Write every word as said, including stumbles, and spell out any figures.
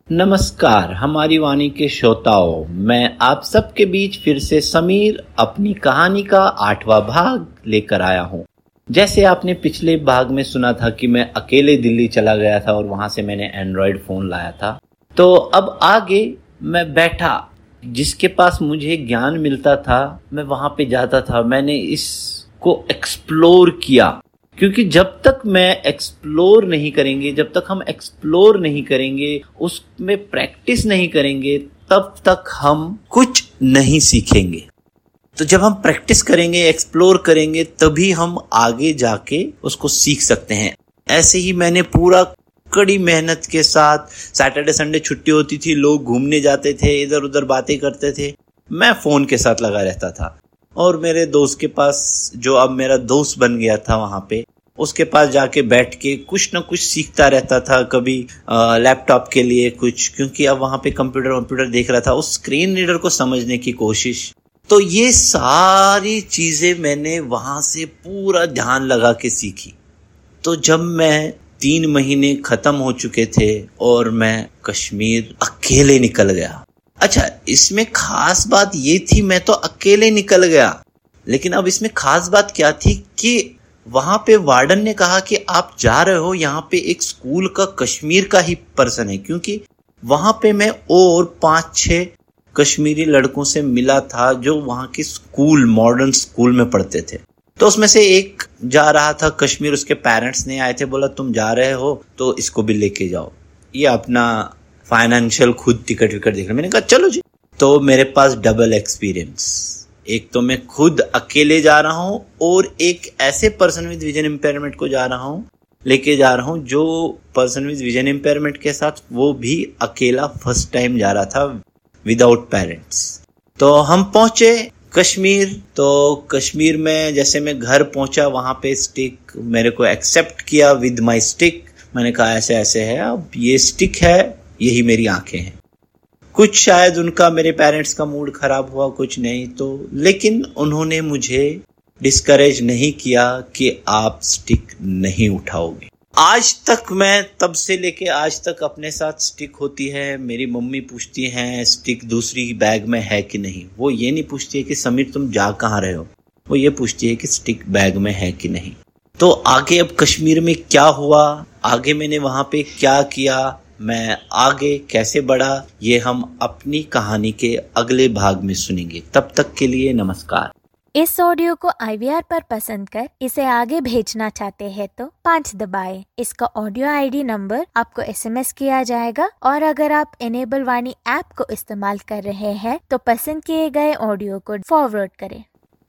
नमस्कार हमारी वाणी के श्रोताओं, मैं आप सबके बीच फिर से समीर अपनी कहानी का आठवां भाग लेकर आया हूँ। जैसे आपने पिछले भाग में सुना था कि मैं अकेले दिल्ली चला गया था और वहां से मैंने एंड्रॉयड फोन लाया था, तो अब आगे मैं बैठा, जिसके पास मुझे ज्ञान मिलता था मैं वहां पे जाता था। मैंने इसको एक्सप्लोर किया, क्योंकि जब तक मैं एक्सप्लोर नहीं करेंगे, जब तक हम एक्सप्लोर नहीं करेंगे, उसमें प्रैक्टिस नहीं करेंगे, तब तक हम कुछ नहीं सीखेंगे। तो जब हम प्रैक्टिस करेंगे, एक्सप्लोर करेंगे, तभी हम आगे जाके उसको सीख सकते हैं। ऐसे ही मैंने पूरा कड़ी मेहनत के साथ, सैटरडे संडे छुट्टी होती थी, लोग घूमने जाते थे, इधर उधर बातें करते थे, मैं फोन के साथ लगा रहता था। और मेरे दोस्त के पास, जो अब मेरा दोस्त बन गया था वहां पे, उसके पास जाके बैठ के कुछ ना कुछ सीखता रहता था। कभी लैपटॉप के लिए कुछ, क्योंकि अब वहां पे कंप्यूटर कंप्यूटर देख रहा था, उस स्क्रीन रीडर को समझने की कोशिश। तो ये सारी चीजें मैंने वहां से पूरा ध्यान लगा के सीखी। तो जब मैं तीन महीने खत्म हो चुके थे और मैं कश्मीर अकेले निकल गया। अच्छा, इसमें खास बात ये थी, मैं तो अकेले निकल गया, लेकिन अब इसमें खास बात क्या थी कि वहां पे वार्डन ने कहा कि आप जा रहे हो, यहाँ पे एक स्कूल का कश्मीर का ही पर्सन है, क्योंकि वहां पे मैं और पांच छह कश्मीरी लड़कों से मिला था जो वहां के स्कूल, मॉडर्न स्कूल में पढ़ते थे। तो उसमें से एक जा रहा था कश्मीर, उसके पेरेंट्स ने आए थे, बोला तुम जा रहे हो तो इसको भी लेके जाओ, ये अपना फाइनेंशियल खुद टिकट विकट देख रहे। मैंने कहा चलो जी। तो मेरे पास डबल एक्सपीरियंस, एक तो मैं खुद अकेले जा रहा हूं और एक ऐसे पर्सन विद विजन इम्पेयरमेंट को जा रहा हूं, लेके जा रहा हूं, जो पर्सन विद विजन इम्पेयरमेंट के साथ वो भी अकेला फर्स्ट टाइम जा रहा था विदाउट पेरेंट्स। तो हम पहुंचे कश्मीर। तो कश्मीर में जैसे मैं घर पहुंचा, वहां पे स्टिक मेरे को एक्सेप्ट किया विद माय स्टिक। मैंने कहा ऐसे ऐसे है, अब ये स्टिक है, यही मेरी आंखें हैं। कुछ शायद उनका, मेरे पेरेंट्स का मूड खराब हुआ, कुछ नहीं तो, लेकिन उन्होंने मुझे डिस्करेज नहीं किया कि आप स्टिक नहीं उठाओगे। आज तक मैं, तब से लेके आज तक अपने साथ स्टिक होती है। मेरी मम्मी पूछती हैं स्टिक दूसरी बैग में है कि नहीं। वो ये नहीं पूछती है कि समीर तुम जा कहाँ रहे हो, वो ये पूछती है कि स्टिक बैग में है कि नहीं। तो आगे अब कश्मीर में क्या हुआ, आगे मैंने वहां पे क्या किया, मैं आगे कैसे बढ़ा, ये हम अपनी कहानी के अगले भाग में सुनेंगे। तब तक के लिए नमस्कार। इस ऑडियो को आई वी आर पर पसंद कर इसे आगे भेजना चाहते हैं तो पाँच दबाएं। इसका ऑडियो आई डी नंबर आपको एस एम एस किया जाएगा, और अगर आप इनेबल वाणी ऐप को इस्तेमाल कर रहे हैं तो पसंद किए गए ऑडियो को फॉरवर्ड करें।